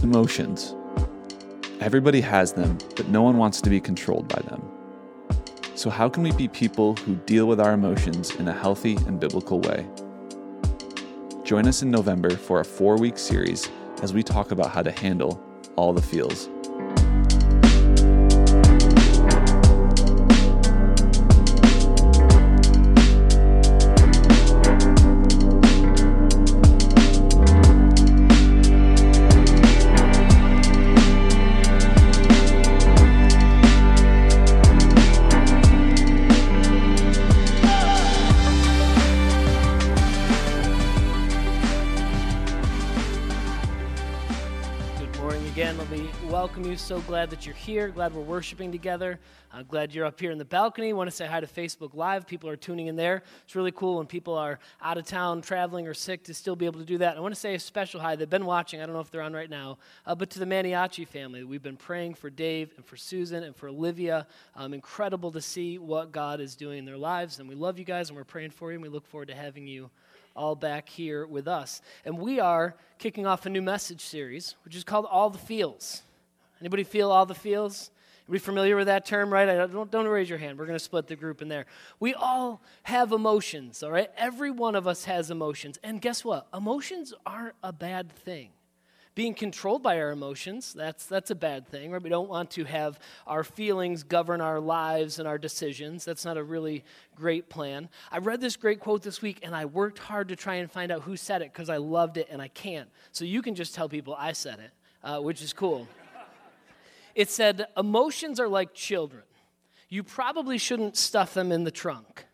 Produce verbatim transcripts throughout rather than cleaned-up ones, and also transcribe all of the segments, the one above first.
Emotions. Everybody has them, but no one wants to be controlled by them. So how can we be people who deal with our emotions in a healthy and biblical way? Join us in November for a four-week series as we talk about how to handle all the feels. Welcome you. So glad that you're here. Glad we're worshiping together. Uh, glad you're up here in the balcony. Want to say hi to Facebook Live. People are tuning in there. It's really cool when people are out of town, traveling, or sick to still be able to do that. I want to say a special hi. They've been watching. I don't know if they're on right now, uh, but to the Maniaci family. We've been praying for Dave and for Susan and for Olivia. Um, incredible to see what God is doing in their lives, and we love you guys, and we're praying for you, and we look forward to having you all back here with us. And we are kicking off a new message series, which is called All the Feels. Anybody feel all the feels? Are we familiar with that term, right? I don't, don't raise your hand. We're going to split the group in there. We all have emotions, all right? Every one of us has emotions. And guess what? Emotions aren't a bad thing. Being controlled by our emotions, that's that's a bad thing, right? We don't want to have our feelings govern our lives and our decisions. That's not a really great plan. I read this great quote this week, and I worked hard to try and find out who said it because I loved it, and I can't. So you can just tell people I said it, uh, which is cool. It said, emotions are like children. You probably shouldn't stuff them in the trunk.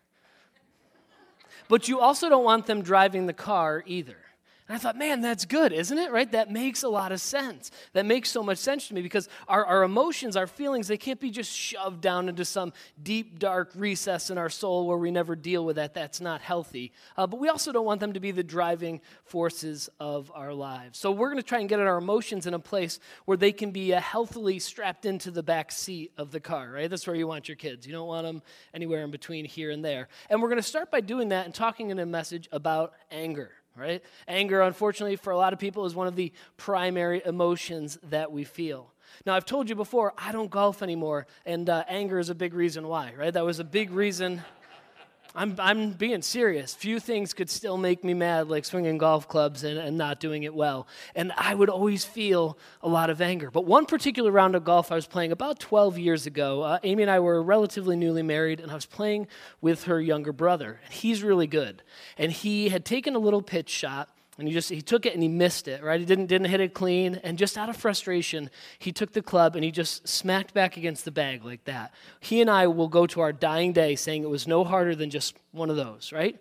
But you also don't want them driving the car either. And I thought, man, that's good, isn't it, right? That makes a lot of sense. That makes so much sense to me because our, our emotions, our feelings, they can't be just shoved down into some deep, dark recess in our soul where we never deal with that. That's not healthy. Uh, but we also don't want them to be the driving forces of our lives. So we're going to try and get our emotions in a place where they can be uh, healthily strapped into the back seat of the car, right? That's where you want your kids. You don't want them anywhere in between here and there. And we're going to start by doing that and talking in a message about anger. Right? Anger, unfortunately, for a lot of people is one of the primary emotions that we feel. Now, I've told you before, I don't golf anymore, and uh, anger is a big reason why, right? That was a big reason. I'm I'm being serious. Few things could still make me mad, like swinging golf clubs and, and not doing it well. And I would always feel a lot of anger. But one particular round of golf I was playing about twelve years ago, uh, Amy and I were relatively newly married, and I was playing with her younger brother. And he's really good. And he had taken a little pitch shot, and he just he took it and he missed it, right? He didn't didn't hit it clean, and just out of frustration, he took the club and he just smacked back against the bag like that. He and I will go to our dying day saying it was no harder than just one of those, right?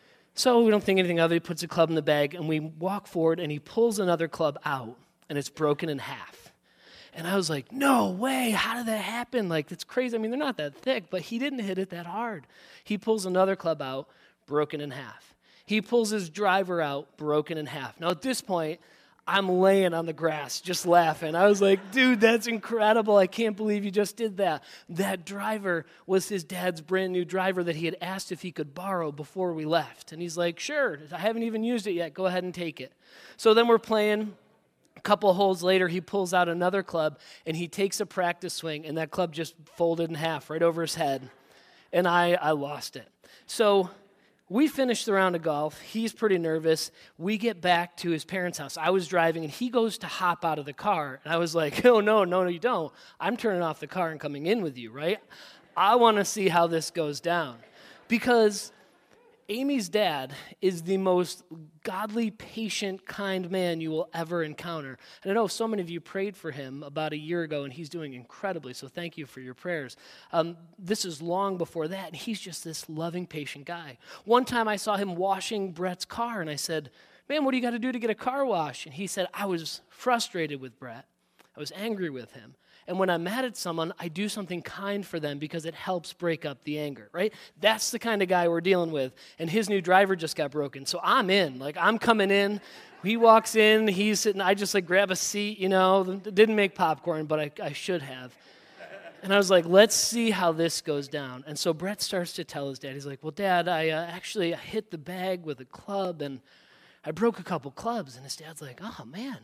So we don't think anything of it. He puts the club in the bag, and we walk forward, and he pulls another club out, and it's broken in half. And I was like, no way, how did that happen? Like, that's crazy. I mean, they're not that thick, but he didn't hit it that hard. He pulls another club out, broken in half. He pulls his driver out, broken in half. Now, at this point, I'm laying on the grass, just laughing. I was like, dude, that's incredible. I can't believe you just did that. That driver was his dad's brand new driver that he had asked if he could borrow before we left. And he's like, sure, I haven't even used it yet. Go ahead and take it. So then we're playing. A couple holes later, he pulls out another club, and he takes a practice swing, and that club just folded in half right over his head. And I, I lost it. So we finished the round of golf. He's pretty nervous. We get back to his parents' house. I was driving, and he goes to hop out of the car. And I was like, oh, no, no, no, you don't. I'm turning off the car and coming in with you, right? I want to see how this goes down. Because Amy's dad is the most godly, patient, kind man you will ever encounter. And I know so many of you prayed for him about a year ago, and he's doing incredibly, so thank you for your prayers. Um, this is long before that, and he's just this loving, patient guy. One time I saw him washing Brett's car, and I said, man, what do you got to do to get a car wash? And he said, I was frustrated with Brett. I was angry with him. And when I'm mad at someone, I do something kind for them because it helps break up the anger, right? That's the kind of guy we're dealing with. And his new driver just got broken. So I'm in. Like, I'm coming in. He walks in. He's sitting. I just, like, grab a seat, you know. Didn't make popcorn, but I, I should have. And I was like, let's see how this goes down. And so Brett starts to tell his dad. He's like, well, Dad, I uh, actually hit the bag with a club, and I broke a couple clubs. And his dad's like, oh, man. Did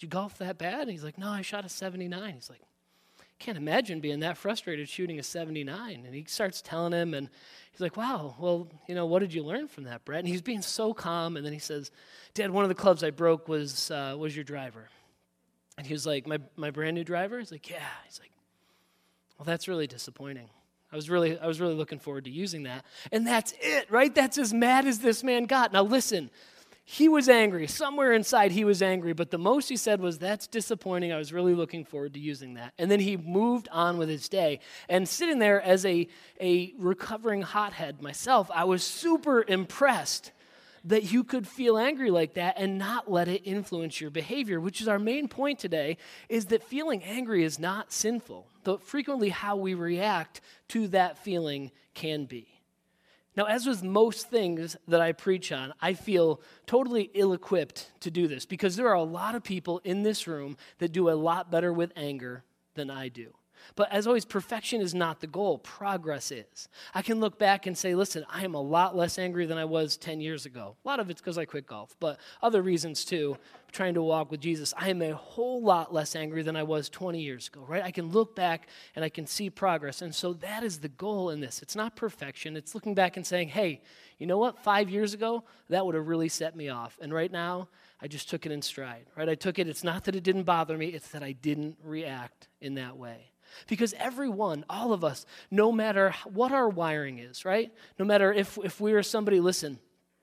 you golf that bad? And he's like, no, I shot a seventy-nine. He's like, can't imagine being that frustrated shooting a seventy-nine. And he starts telling him, and he's like, wow, well, you know, what did you learn from that, Brett? And he's being so calm, and then he says, Dad, one of the clubs I broke was uh, was your driver. And he was like, my my brand new driver? He's like, yeah. He's like, well, that's really disappointing. I was really I was really looking forward to using that. And that's it, right? That's as mad as this man got. Now listen, he was angry. Somewhere inside he was angry, but the most he said was, that's disappointing. I was really looking forward to using that. And then he moved on with his day. And sitting there as a, a recovering hothead myself, I was super impressed that you could feel angry like that and not let it influence your behavior, which is our main point today, is that feeling angry is not sinful, though frequently how we react to that feeling can be. Now, as with most things that I preach on, I feel totally ill-equipped to do this because there are a lot of people in this room that do a lot better with anger than I do. But as always, perfection is not the goal. Progress is. I can look back and say, listen, I am a lot less angry than I was ten years ago. A lot of it's because I quit golf, but other reasons too, trying to walk with Jesus. I am a whole lot less angry than I was twenty years ago, right? I can look back and I can see progress. And so that is the goal in this. It's not perfection. It's looking back and saying, hey, you know what? Five years ago, that would have really set me off. And right now, I just took it in stride, right? I took it. It's not that it didn't bother me. It's that I didn't react in that way. Because everyone, all of us, no matter what our wiring is, right? No matter if, if we are somebody, listen,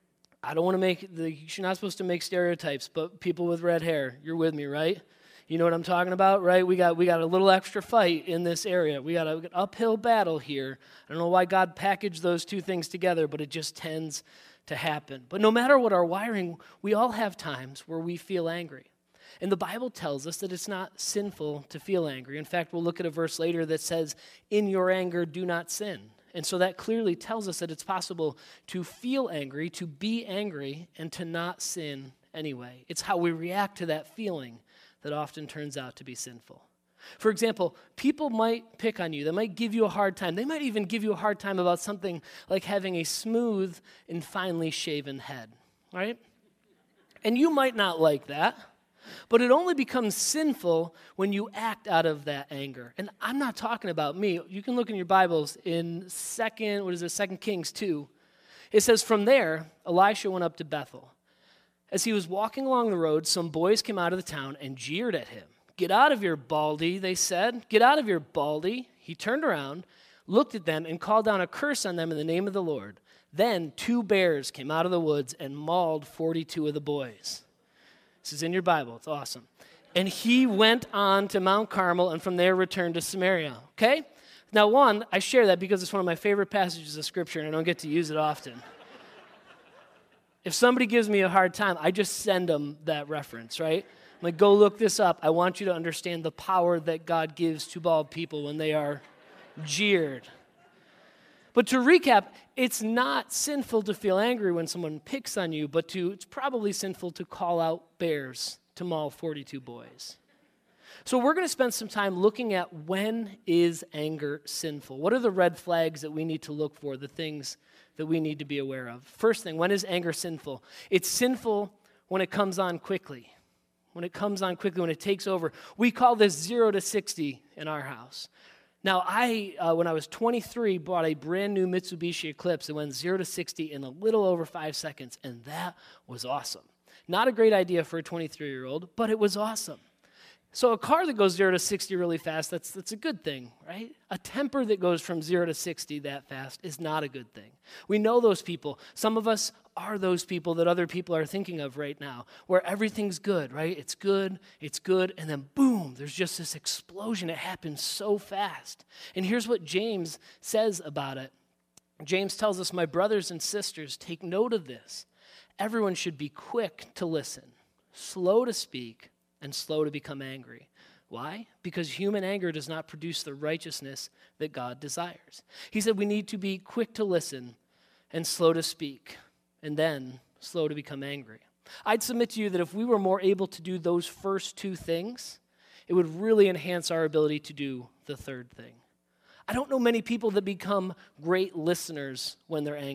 I don't want to make, the, you're not supposed to make stereotypes, but people with red hair, you're with me, right? You know what I'm talking about, right? We got we got a little extra fight in this area. We got an uphill battle here. I don't know why God packaged those two things together, but it just tends to happen. But no matter what our wiring, we all have times where we feel angry. And the Bible tells us that it's not sinful to feel angry. In fact, we'll look at a verse later that says, in your anger, do not sin. And so that clearly tells us that it's possible to feel angry, to be angry, and to not sin anyway. It's how we react to that feeling that often turns out to be sinful. For example, people might pick on you. They might give you a hard time. They might even give you a hard time about something like having a smooth and finely shaven head, right? And you might not like that. But it only becomes sinful when you act out of that anger. And I'm not talking about me. You can look in your Bibles in second, what is it, Second Kings two. It says, from there, Elisha went up to Bethel. As he was walking along the road, some boys came out of the town and jeered at him. Get out of here, baldy, they said. Get out of here, baldy. He turned around, looked at them, and called down a curse on them in the name of the Lord. Then two bears came out of the woods and mauled forty-two of the boys. This is in your Bible. It's awesome. And he went on to Mount Carmel and from there returned to Samaria. Okay? Now, one, I share that because it's one of my favorite passages of Scripture and I don't get to use it often. If somebody gives me a hard time, I just send them that reference, right? I'm like, go look this up. I want you to understand the power that God gives to bald people when they are jeered. But to recap, it's not sinful to feel angry when someone picks on you, but to it's probably sinful to call out bears to maul forty-two boys. So we're going to spend some time looking at when is anger sinful? What are the red flags that we need to look for, the things that we need to be aware of? First thing, when is anger sinful? It's sinful when it comes on quickly. When it comes on quickly, when it takes over. We call this zero to sixty in our house. Now, I, uh, when I was twenty-three, bought a brand new Mitsubishi Eclipse. It went zero to sixty in a little over five seconds, and that was awesome. Not a great idea for a twenty-three-year-old, but it was awesome. So a car that goes zero to sixty really fast, that's, that's a good thing, right? A temper that goes from zero to sixty that fast is not a good thing. We know those people. Some of us are those people that other people are thinking of right now, where everything's good, right? It's good, it's good, and then boom, there's just this explosion. It happens so fast. And here's what James says about it. James tells us, my brothers and sisters, take note of this. Everyone should be quick to listen, slow to speak, and slow to become angry. Why? Because human anger does not produce the righteousness that God desires. He said we need to be quick to listen and slow to speak, and then slow to become angry. I'd submit to you that if we were more able to do those first two things, it would really enhance our ability to do the third thing. I don't know many people that become great listeners when they're angry.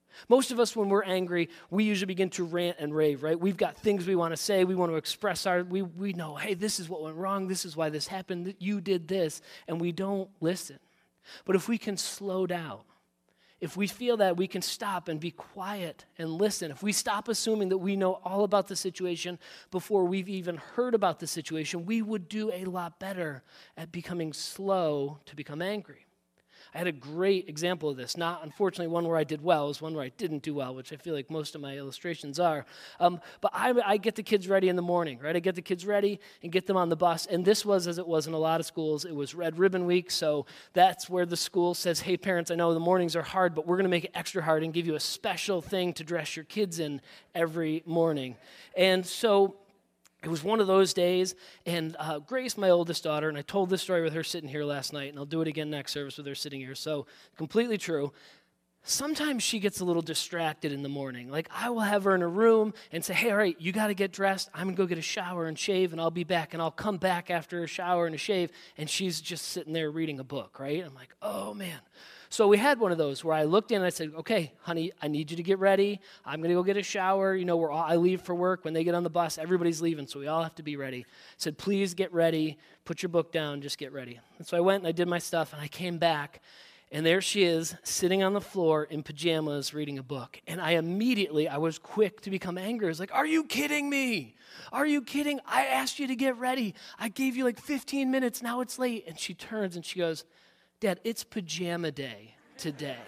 Most of us, when we're angry, we usually begin to rant and rave, right? We've got things we want to say. We want to express our, we, we know, hey, this is what went wrong. This is why this happened. You did this. And we don't listen. But if we can slow down, if we feel that, we can stop and be quiet and listen. If we stop assuming that we know all about the situation before we've even heard about the situation, we would do a lot better at becoming slow to become angry. I had a great example of this, not unfortunately one where I did well, it was one where I didn't do well, which I feel like most of my illustrations are. Um, but I, I get the kids ready in the morning, right? I get the kids ready and get them on the bus. And this was, as it was in a lot of schools, it was Red Ribbon Week. So that's where the school says, hey, parents, I know the mornings are hard, but we're going to make it extra hard and give you a special thing to dress your kids in every morning. And so it was one of those days, and uh, Grace, my oldest daughter, and I told this story with her sitting here last night, and I'll do it again next service with her sitting here, so completely true. Sometimes she gets a little distracted in the morning. Like, I will have her in a room and say, hey, all right, you got to get dressed. I'm going to go get a shower and shave, and I'll be back, and I'll come back after a shower and a shave, and she's just sitting there reading a book, right? I'm like, oh, man. So we had one of those where I looked in and I said, okay, honey, I need you to get ready. I'm going to go get a shower. You know, we're all, I leave for work. When they get on the bus, everybody's leaving, so we all have to be ready. I said, please get ready. Put your book down. Just get ready. And so I went and I did my stuff, and I came back, and there she is sitting on the floor in pajamas reading a book. And I immediately, I was quick to become angry. I was like, are you kidding me? Are you kidding? I asked you to get ready. I gave you like fifteen minutes. Now it's late. And she turns and she goes, Dad, it's pajama day today.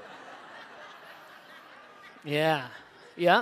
Yeah, yeah.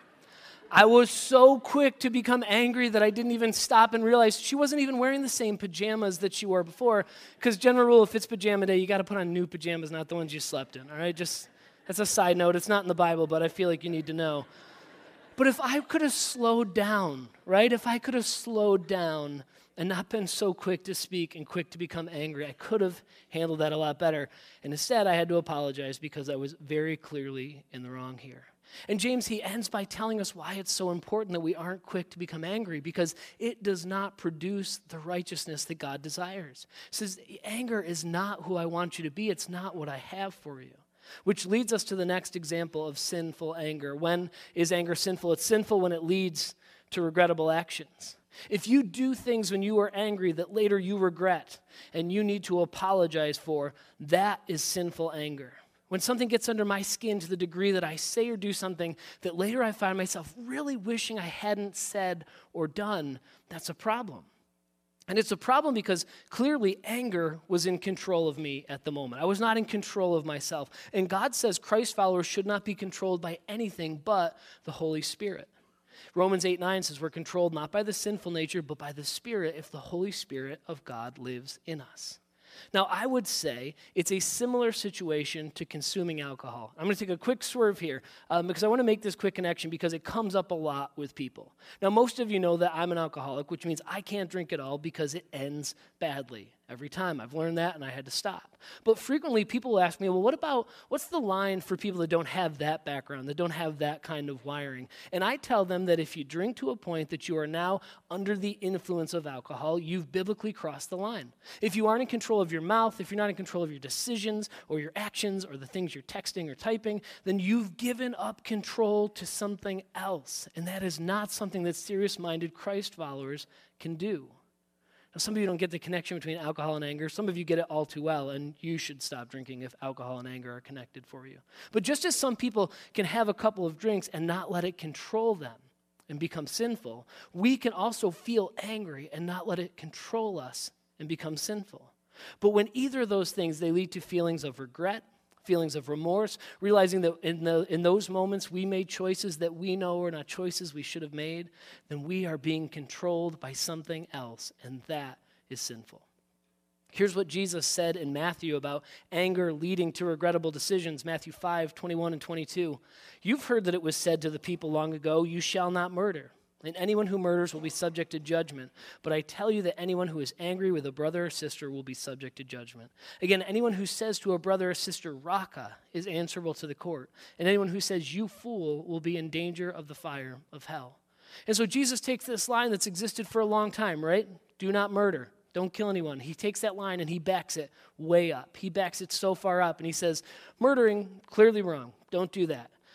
I was so quick to become angry that I didn't even stop and realize she wasn't even wearing the same pajamas that she wore before, because general rule, if it's pajama day, you got to put on new pajamas, not the ones you slept in, all right? Just, that's a side note. It's not in the Bible, but I feel like you need to know. But if I could have slowed down, right? If I could have slowed down and not been so quick to speak and quick to become angry, I could have handled that a lot better. And instead, I had to apologize because I was very clearly in the wrong here. And James, he ends by telling us why it's so important that we aren't quick to become angry, because it does not produce the righteousness that God desires. He says, anger is not who I want you to be. It's not what I have for you. Which leads us to the next example of sinful anger. When is anger sinful? It's sinful when it leads to regrettable actions. If you do things when you are angry that later you regret and you need to apologize for, that is sinful anger. When something gets under my skin to the degree that I say or do something that later I find myself really wishing I hadn't said or done, that's a problem. And it's a problem because clearly anger was in control of me at the moment. I was not in control of myself. And God says Christ followers should not be controlled by anything but the Holy Spirit. Romans eight nine says we're controlled not by the sinful nature, but by the Spirit if the Holy Spirit of God lives in us. Now, I would say it's a similar situation to consuming alcohol. I'm going to take a quick swerve here um, because I want to make this quick connection because it comes up a lot with people. Now, most of you know that I'm an alcoholic, which means I can't drink at all because it ends badly every time. I've learned that and I had to stop. But frequently people will ask me, well, what about, what's the line for people that don't have that background, that don't have that kind of wiring? And I tell them that if you drink to a point that you are now under the influence of alcohol, you've biblically crossed the line. If you aren't in control of your mouth, if you're not in control of your decisions or your actions or the things you're texting or typing, then you've given up control to something else. And that is not something that serious-minded Christ followers can do. Now, some of you don't get the connection between alcohol and anger. Some of you get it all too well, and you should stop drinking if alcohol and anger are connected for you. But just as some people can have a couple of drinks and not let it control them and become sinful, we can also feel angry and not let it control us and become sinful. But when either of those things, they lead to feelings of regret, feelings of remorse, realizing that in, the, in those moments we made choices that we know are not choices we should have made, then we are being controlled by something else, and that is sinful. Here's what Jesus said in Matthew about anger leading to regrettable decisions, Matthew five, twenty-one and twenty-two. You've heard that it was said to the people long ago, you shall not murder. And anyone who murders will be subject to judgment. But I tell you that anyone who is angry with a brother or sister will be subject to judgment. Again, anyone who says to a brother or sister, Raka, is answerable to the court. And anyone who says, you fool, will be in danger of the fire of hell. And so Jesus takes this line that's existed for a long time, right? Do not murder. Don't kill anyone. He takes that line and he backs it way up. He backs it so far up and he says, murdering, clearly wrong. Don't do that.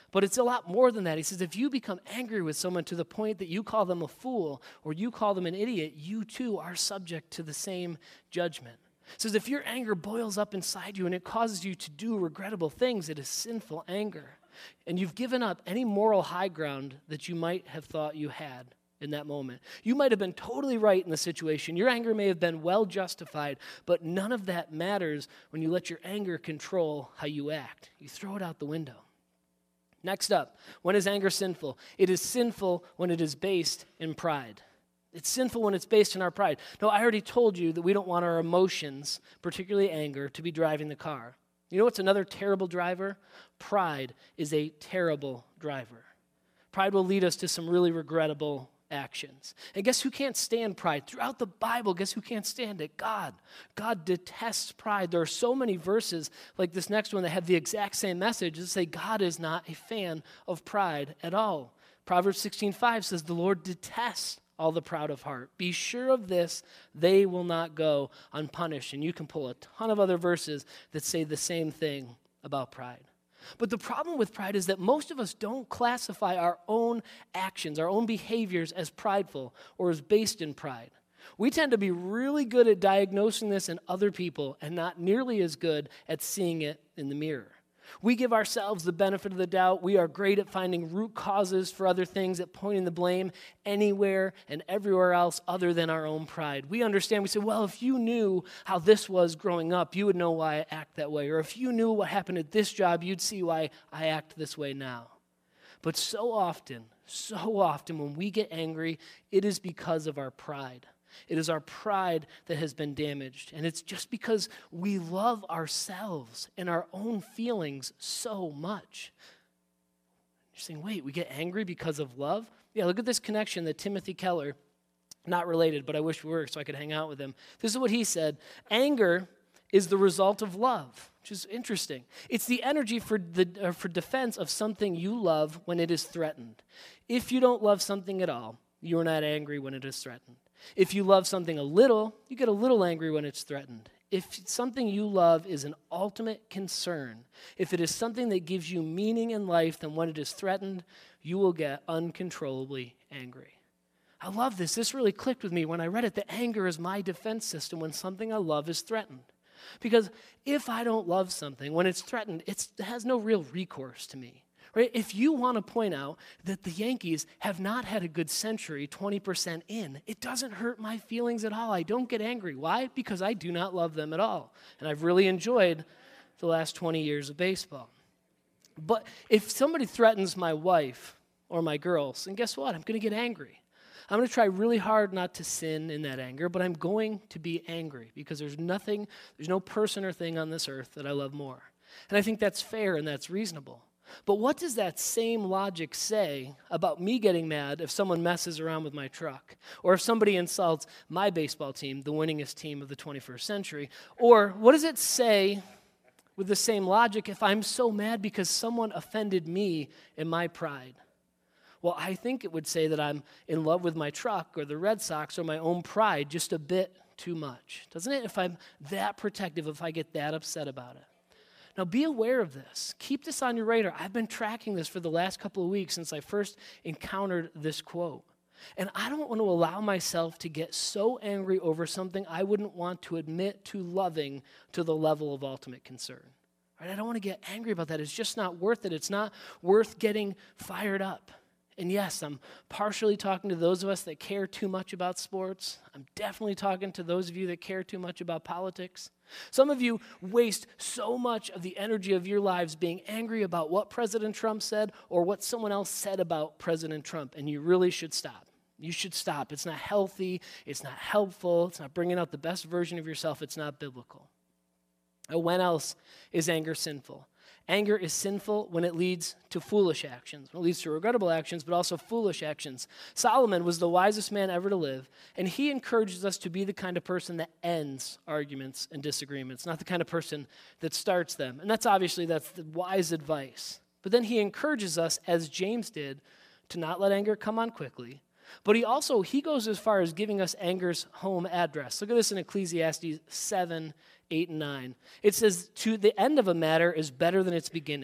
But it's a lot more than that. He says, if you become angry with someone to the point that you call them a fool or you call them an idiot, you too are subject to the same judgment. It says, if your anger boils up inside you and it causes you to do regrettable things, it is sinful anger. And you've given up any moral high ground that you might have thought you had in that moment. You might have been totally right in the situation. Your anger may have been well justified, but none of that matters when you let your anger control how you act. You throw it out the window. Next up, when is anger sinful? It is sinful when it is based in pride. It's sinful when it's based in our pride. No, I already told you that we don't want our emotions, particularly anger, to be driving the car. You know what's another terrible driver? Pride is a terrible driver. Pride will lead us to some really regrettable actions. And guess who can't stand pride? Throughout the Bible, guess who can't stand it? God. God detests pride. There are so many verses like this next one that have the exact same message that say God is not a fan of pride at all. Proverbs sixteen five says, the Lord detests all the proud of heart. Be sure of this, they will not go unpunished. And you can pull a ton of other verses that say the same thing about pride. But the problem with pride is that most of us don't classify our own actions, our own behaviors as prideful or as based in pride. We tend to be really good at diagnosing this in other people and not nearly as good at seeing it in the mirror. We give ourselves the benefit of the doubt. We are great at finding root causes for other things, at pointing the blame anywhere and everywhere else other than our own pride. We understand, we say, well, if you knew how this was growing up, you would know why I act that way. Or if you knew what happened at this job, you'd see why I act this way now. But so often, so often when we get angry, it is because of our pride. It is our pride that has been damaged. And it's just because we love ourselves and our own feelings so much. You're saying, wait, we get angry because of love? Yeah, look at this connection that Timothy Keller, not related, but I wish we were so I could hang out with him. This is what he said. Anger is the result of love, which is interesting. It's the energy for the uh, for defense of something you love when it is threatened. If you don't love something at all, you are not angry when it is threatened. If you love something a little, you get a little angry when it's threatened. If something you love is an ultimate concern, if it is something that gives you meaning in life, then when it is threatened, you will get uncontrollably angry. I love this. This really clicked with me when I read it, that anger is my defense system when something I love is threatened. Because if I don't love something, when it's threatened, it's, it has no real recourse to me. Right? If you want to point out that the Yankees have not had a good century twenty percent in, it doesn't hurt my feelings at all. I don't get angry. Why? Because I do not love them at all. And I've really enjoyed the last twenty years of baseball. But if somebody threatens my wife or my girls, then guess what? I'm going to get angry. I'm going to try really hard not to sin in that anger, but I'm going to be angry because there's nothing, there's no person or thing on this earth that I love more. And I think that's fair and that's reasonable. But what does that same logic say about me getting mad if someone messes around with my truck? Or if somebody insults my baseball team, the winningest team of the twenty-first century? Or what does it say with the same logic if I'm so mad because someone offended me in my pride? Well, I think it would say that I'm in love with my truck or the Red Sox or my own pride just a bit too much. Doesn't it? If I'm that protective, if I get that upset about it. Now, be aware of this. Keep this on your radar. I've been tracking this for the last couple of weeks since I first encountered this quote. And I don't want to allow myself to get so angry over something I wouldn't want to admit to loving to the level of ultimate concern. Right? I don't want to get angry about that. It's just not worth it. It's not worth getting fired up. And yes, I'm partially talking to those of us that care too much about sports. I'm definitely talking to those of you that care too much about politics. Some of you waste so much of the energy of your lives being angry about what President Trump said or what someone else said about President Trump, and you really should stop. You should stop. It's not healthy. It's not helpful. It's not bringing out the best version of yourself. It's not biblical. Now, when else is anger sinful? Anger is sinful when it leads to foolish actions. It leads to regrettable actions, but also foolish actions. Solomon was the wisest man ever to live, and he encourages us to be the kind of person that ends arguments and disagreements, not the kind of person that starts them. And that's obviously, that's the wise advice. But then he encourages us, as James did, to not let anger come on quickly. But he also, he goes as far as giving us anger's home address. Look at this in Ecclesiastes seven, eight, and nine. It says, to the end of a matter is better than its beginning.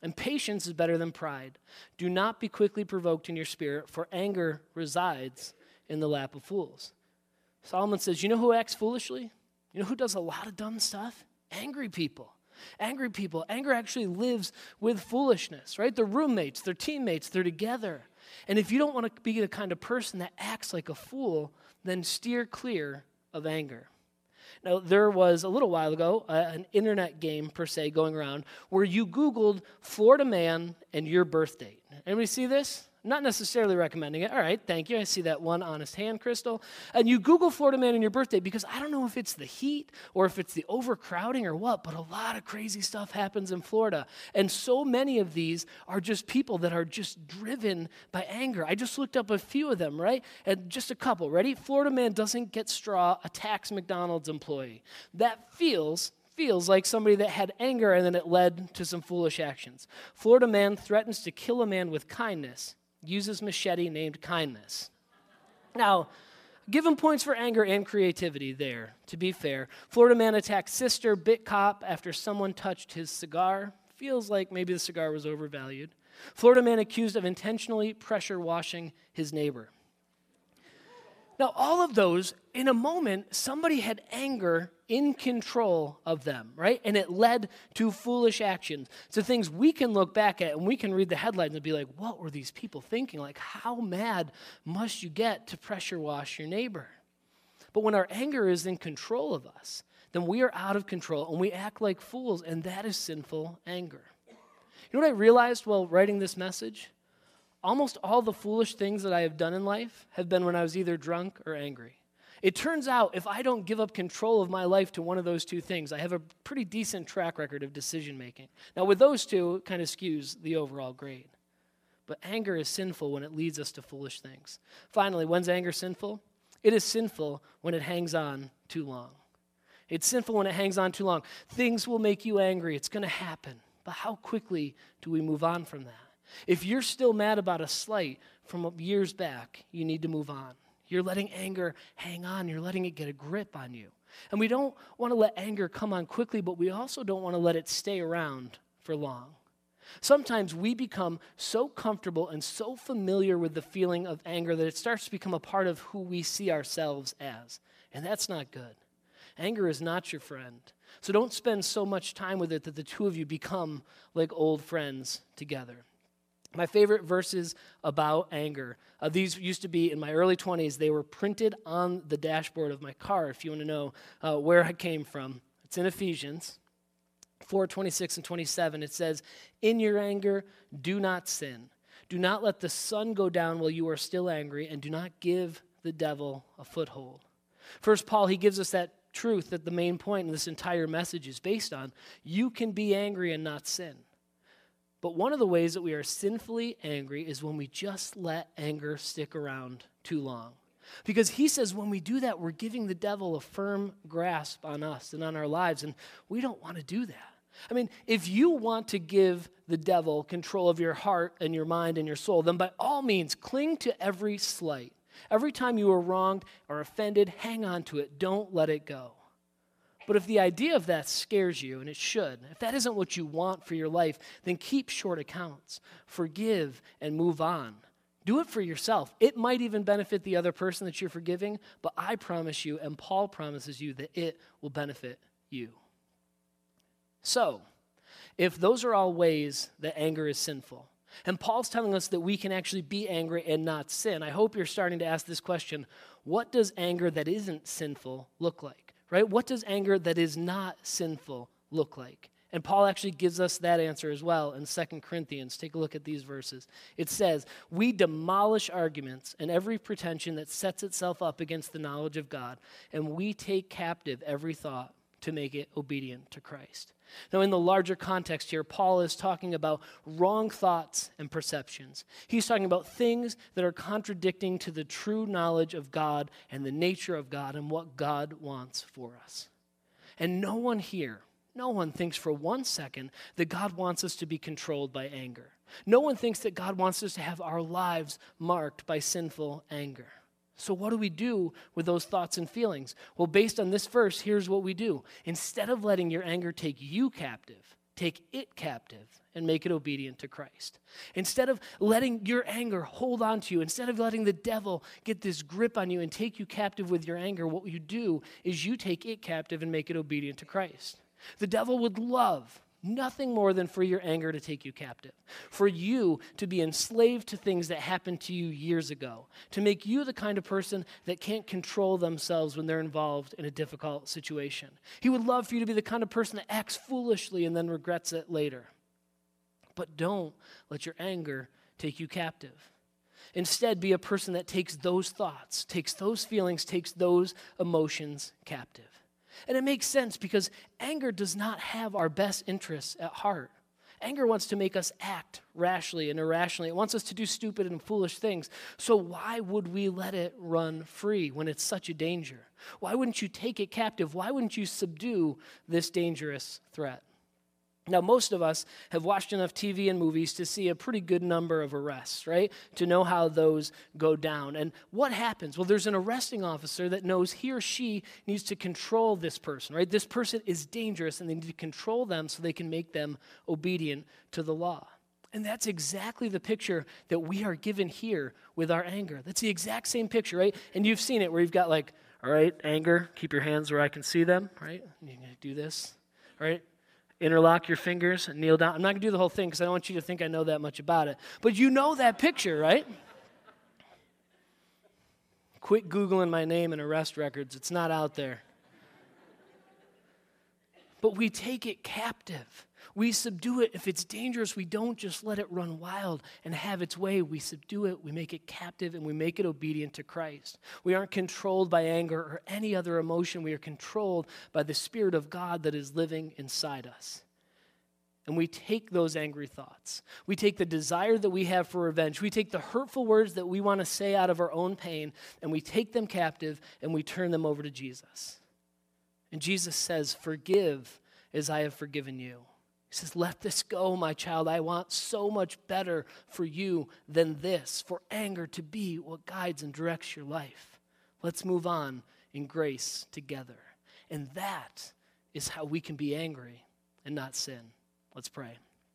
And patience is better than pride. Do not be quickly provoked in your spirit, for anger resides in the lap of fools. Solomon says, you know who acts foolishly? You know who does a lot of dumb stuff? Angry people. Angry people. Anger actually lives with foolishness, right? They're roommates, they're teammates, they're together. And if you don't want to be the kind of person that acts like a fool, then steer clear of anger. Now, there was a little while ago uh, an internet game, per se, going around where you Googled Florida man and your birth date. Anybody see this? Not necessarily recommending it. All right, thank you. I see that one honest hand, Crystal. And you Google Florida man and your birthday because I don't know if it's the heat or if it's the overcrowding or what, but a lot of crazy stuff happens in Florida. And so many of these are just people that are just driven by anger. I just looked up a few of them, right? And just a couple. Ready? Florida man doesn't get straw, attacks McDonald's employee. That feels... feels like somebody that had anger and then it led to some foolish actions. Florida man threatens to kill a man with kindness, uses machete named kindness. Now, give him points for anger and creativity there, to be fair. Florida man attacked sister, bit cop after someone touched his cigar. Feels like maybe the cigar was overvalued. Florida man accused of intentionally pressure washing his neighbor. Now, all of those, in a moment, somebody had anger in control of them, right? And it led to foolish actions, to things we can look back at and we can read the headlines and be like, what were these people thinking? Like, how mad must you get to pressure wash your neighbor? But when our anger is in control of us, then we are out of control and we act like fools, and that is sinful anger. You know what I realized while writing this message? Almost all the foolish things that I have done in life have been when I was either drunk or angry. It turns out if I don't give up control of my life to one of those two things, I have a pretty decent track record of decision making. Now with those two, it kind of skews the overall grade. But anger is sinful when it leads us to foolish things. Finally, when's anger sinful? It is sinful when it hangs on too long. It's sinful when it hangs on too long. Things will make you angry. It's going to happen. But how quickly do we move on from that? If you're still mad about a slight from years back, you need to move on. You're letting anger hang on. You're letting it get a grip on you. And we don't want to let anger come on quickly, but we also don't want to let it stay around for long. Sometimes we become so comfortable and so familiar with the feeling of anger that it starts to become a part of who we see ourselves as. And that's not good. Anger is not your friend. So don't spend so much time with it that the two of you become like old friends together. My favorite verses about anger, uh, these used to be in my early twenties. They were printed on the dashboard of my car, if you want to know uh, where it came from. It's in Ephesians four, twenty-six and twenty-seven. It says, in your anger, do not sin. Do not let the sun go down while you are still angry, and do not give the devil a foothold. First, Paul, he gives us that truth that the main point in this entire message is based on. You can be angry and not sin. But one of the ways that we are sinfully angry is when we just let anger stick around too long. Because he says when we do that, we're giving the devil a firm grasp on us and on our lives, and we don't want to do that. I mean, if you want to give the devil control of your heart and your mind and your soul, then by all means, cling to every slight. Every time you are wronged or offended, hang on to it. Don't let it go. But if the idea of that scares you, and it should, if that isn't what you want for your life, then keep short accounts. Forgive and move on. Do it for yourself. It might even benefit the other person that you're forgiving, but I promise you, and Paul promises you, that it will benefit you. So, if those are all ways that anger is sinful, and Paul's telling us that we can actually be angry and not sin, I hope you're starting to ask this question: what does anger that isn't sinful look like? Right? What does anger that is not sinful look like? And Paul actually gives us that answer as well in Second Corinthians. Take a look at these verses. It says, we demolish arguments and every pretension that sets itself up against the knowledge of God, and we take captive every thought to make it obedient to Christ. Now, in the larger context here, Paul is talking about wrong thoughts and perceptions. He's talking about things that are contradicting to the true knowledge of God and the nature of God and what God wants for us. And no one here, no one thinks for one second that God wants us to be controlled by anger. No one thinks that God wants us to have our lives marked by sinful anger. So what do we do with those thoughts and feelings? Well, based on this verse, here's what we do. Instead of letting your anger take you captive, take it captive and make it obedient to Christ. Instead of letting your anger hold on to you, instead of letting the devil get this grip on you and take you captive with your anger, what you do is you take it captive and make it obedient to Christ. The devil would love nothing more than for your anger to take you captive, for you to be enslaved to things that happened to you years ago, to make you the kind of person that can't control themselves when they're involved in a difficult situation. He would love for you to be the kind of person that acts foolishly and then regrets it later. But don't let your anger take you captive. Instead, be a person that takes those thoughts, takes those feelings, takes those emotions captive. And it makes sense because anger does not have our best interests at heart. Anger wants to make us act rashly and irrationally. It wants us to do stupid and foolish things. So why would we let it run free when it's such a danger? Why wouldn't you take it captive? Why wouldn't you subdue this dangerous threat? Now, most of us have watched enough T V and movies to see a pretty good number of arrests, right? To know how those go down. And what happens? Well, there's an arresting officer that knows he or she needs to control this person, right? This person is dangerous, and they need to control them so they can make them obedient to the law. And that's exactly the picture that we are given here with our anger. That's the exact same picture, right? And you've seen it where you've got like, all right, anger, keep your hands where I can see them, right? You're going to do this, all right? Interlock your fingers and kneel down. I'm not going to do the whole thing because I don't want you to think I know that much about it. But you know that picture, right? Quit Googling my name in arrest records. It's not out there. But we take it captive. We subdue it. If it's dangerous, we don't just let it run wild and have its way. We subdue it, we make it captive, and we make it obedient to Christ. We aren't controlled by anger or any other emotion. We are controlled by the Spirit of God that is living inside us. And we take those angry thoughts. We take the desire that we have for revenge. We take the hurtful words that we want to say out of our own pain, and we take them captive, and we turn them over to Jesus. And Jesus says, "Forgive as I have forgiven you." He says, "Let this go, my child. I want so much better for you than this, for anger to be what guides and directs your life. Let's move on in grace together." And that is how we can be angry and not sin. Let's pray.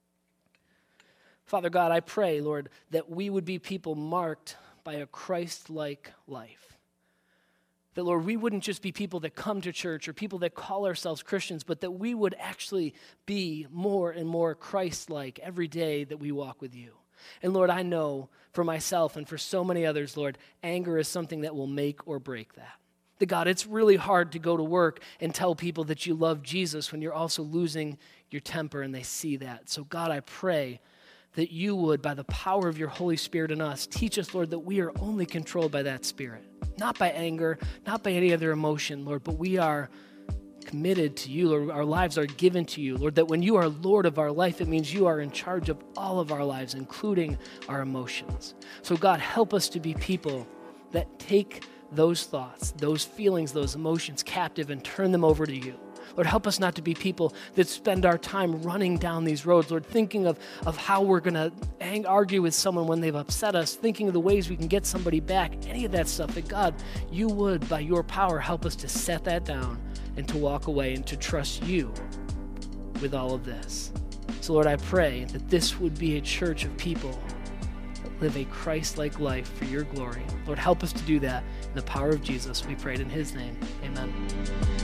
Father God, I pray, Lord, that we would be people marked by a Christ-like life. That, Lord, we wouldn't just be people that come to church or people that call ourselves Christians, but that we would actually be more and more Christ-like every day that we walk with you. And, Lord, I know for myself and for so many others, Lord, anger is something that will make or break that. That, God, it's really hard to go to work and tell people that you love Jesus when you're also losing your temper and they see that. So, God, I pray that you would, by the power of your Holy Spirit in us, teach us, Lord, that we are only controlled by that Spirit. Not by anger, not by any other emotion, Lord, but we are committed to you, Lord. Our lives are given to you, Lord, that when you are Lord of our life, it means you are in charge of all of our lives, including our emotions. So, God, help us to be people that take those thoughts, those feelings, those emotions captive and turn them over to you. Lord, help us not to be people that spend our time running down these roads, Lord, thinking of, of how we're going to ang- argue with someone when they've upset us, thinking of the ways we can get somebody back, any of that stuff. That, God, you would, by your power, help us to set that down and to walk away and to trust you with all of this. So, Lord, I pray that this would be a church of people that live a Christ-like life for your glory. Lord, help us to do that in the power of Jesus. We prayed in his name. Amen.